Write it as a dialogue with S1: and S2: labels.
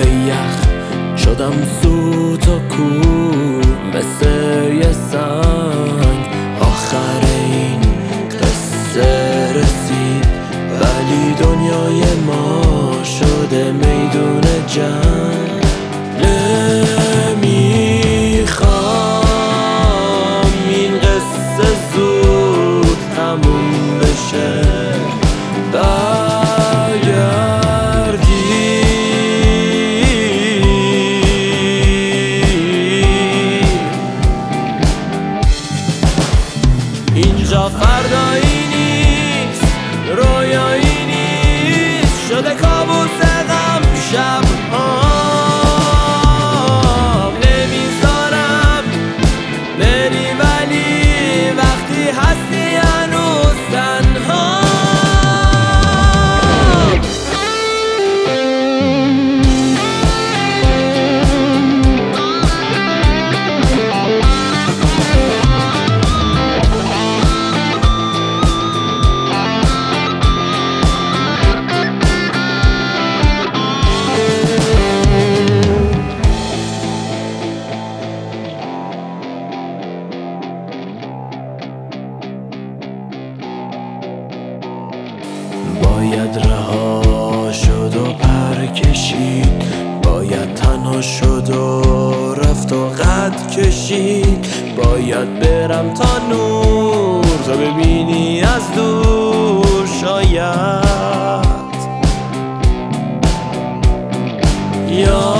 S1: یخ شدم سوت و کور مثل یه سنگ. آخر این قصه رسید ولی دنیای ما شده میدون جنگ. نمیخوام این قصه زود تموم بشه، برگردی اینجا فردایی نیست، رویایی نیست، شده کابوس غم شب‌هام. نمیذارم بری ولی وقتی هستی هنوز تنها. باید رها شد و پر کشید، باید تنها شد و رفت و قد کشید. باید برم تا نور تا ببینی از دور شاید. یا